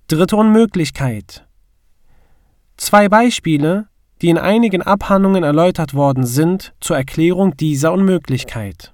Dritte Unmöglichkeit. 2 Beispiele, die in einigen Abhandlungen erläutert worden sind, zur Erklärung dieser Unmöglichkeit.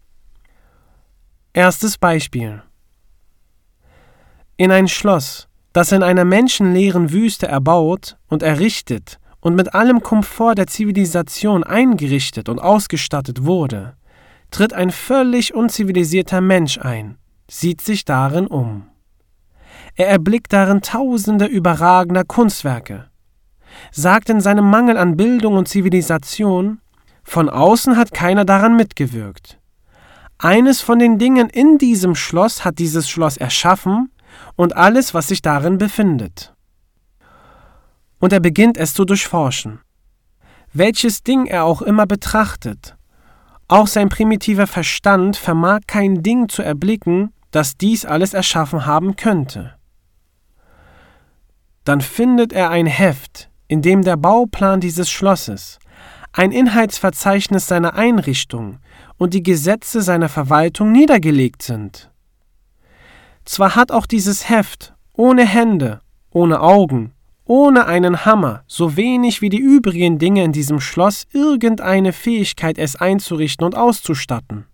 Erstes Beispiel. In ein Schloss, das in einer menschenleeren Wüste erbaut und errichtet und mit allem Komfort der Zivilisation eingerichtet und ausgestattet wurde, tritt ein völlig unzivilisierter Mensch ein, sieht sich darin um. Er erblickt darin tausende überragender Kunstwerke, sagt in seinem Mangel an Bildung und Zivilisation, von außen hat keiner daran mitgewirkt. Eines von den Dingen in diesem Schloss hat dieses Schloss erschaffen und alles, was sich darin befindet. Und er beginnt es zu durchforschen. Welches Ding er auch immer betrachtet, auch sein primitiver Verstand vermag kein Ding zu erblicken, das dies alles erschaffen haben könnte. Dann findet er ein Heft, in dem der Bauplan dieses Schlosses, ein Inhaltsverzeichnis seiner Einrichtung und die Gesetze seiner Verwaltung niedergelegt sind. Zwar hat auch dieses Heft ohne Hände, ohne Augen, ohne einen Hammer, so wenig wie die übrigen Dinge in diesem Schloss irgendeine Fähigkeit, es einzurichten und auszustatten.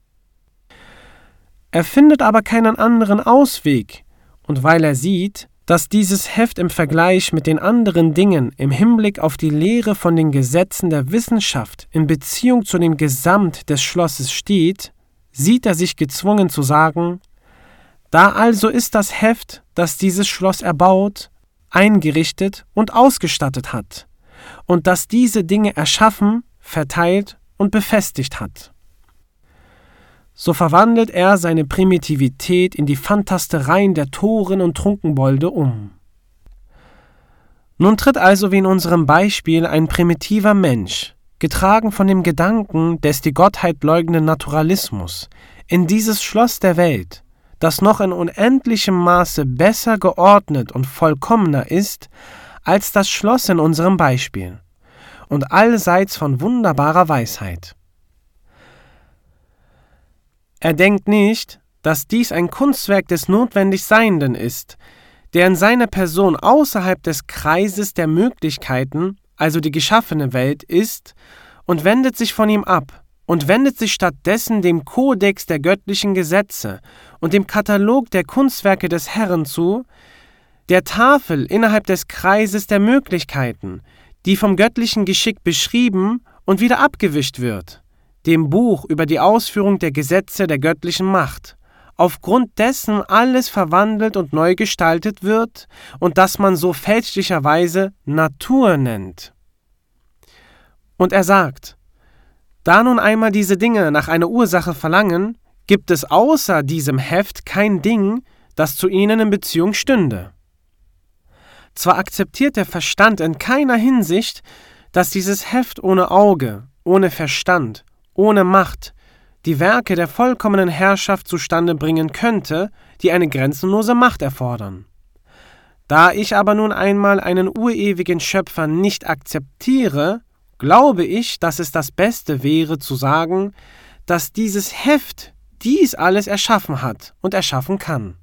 Er findet aber keinen anderen Ausweg, und weil er sieht, dass dieses Heft im Vergleich mit den anderen Dingen im Hinblick auf die Lehre von den Gesetzen der Wissenschaft in Beziehung zu dem Gesamt des Schlosses steht, sieht er sich gezwungen zu sagen: Da also ist das Heft, das dieses Schloss erbaut, eingerichtet und ausgestattet hat und das diese Dinge erschaffen, verteilt und befestigt hat. So verwandelt er seine Primitivität in die Fantastereien der Toren und Trunkenbolde um. Nun tritt also wie in unserem Beispiel ein primitiver Mensch, getragen von dem Gedanken des die Gottheit leugnenden Naturalismus, in dieses Schloss der Welt, das noch in unendlichem Maße besser geordnet und vollkommener ist als das Schloss in unserem Beispiel und allseits von wunderbarer Weisheit. Er denkt nicht, dass dies ein Kunstwerk des notwendig Seienden ist, der in seiner Person außerhalb des Kreises der Möglichkeiten, also die geschaffene Welt, ist und wendet sich von ihm ab und wendet sich stattdessen dem Kodex der göttlichen Gesetze und dem Katalog der Kunstwerke des Herrn zu, der Tafel innerhalb des Kreises der Möglichkeiten, die vom göttlichen Geschick beschrieben und wieder abgewischt wird, dem Buch über die Ausführung der Gesetze der göttlichen Macht, aufgrund dessen alles verwandelt und neu gestaltet wird und das man so fälschlicherweise Natur nennt. Und er sagt: Da nun einmal diese Dinge nach einer Ursache verlangen, gibt es außer diesem Heft kein Ding, das zu ihnen in Beziehung stünde. Zwar akzeptiert der Verstand in keiner Hinsicht, dass dieses Heft ohne Auge, ohne Verstand, ohne Macht die Werke der vollkommenen Herrschaft zustande bringen könnte, die eine grenzenlose Macht erfordern. Da ich aber nun einmal einen urewigen Schöpfer nicht akzeptiere, glaube ich, dass es das Beste wäre zu sagen, dass dieses Heft dies alles erschaffen hat und erschaffen kann.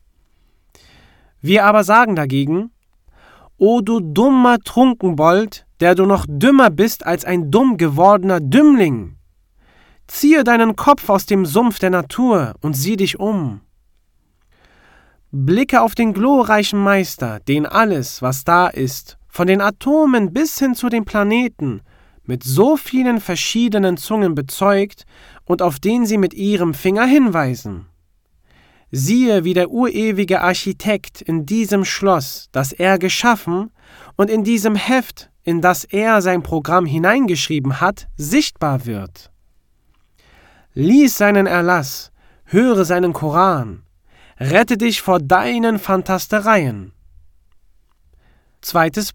Wir aber sagen dagegen: O du dummer Trunkenbold, der du noch dümmer bist als ein dumm gewordener Dümmling! Ziehe deinen Kopf aus dem Sumpf der Natur und sieh dich um. Blicke auf den glorreichen Meister, den alles, was da ist, von den Atomen bis hin zu den Planeten, mit so vielen verschiedenen Zungen bezeugt und auf den sie mit ihrem Finger hinweisen. Siehe, wie der urewige Architekt in diesem Schloss, das er geschaffen und in diesem Heft, in das er sein Programm hineingeschrieben hat, sichtbar wird. Lies seinen Erlass, höre seinen Koran, rette dich vor deinen Fantastereien. Zweites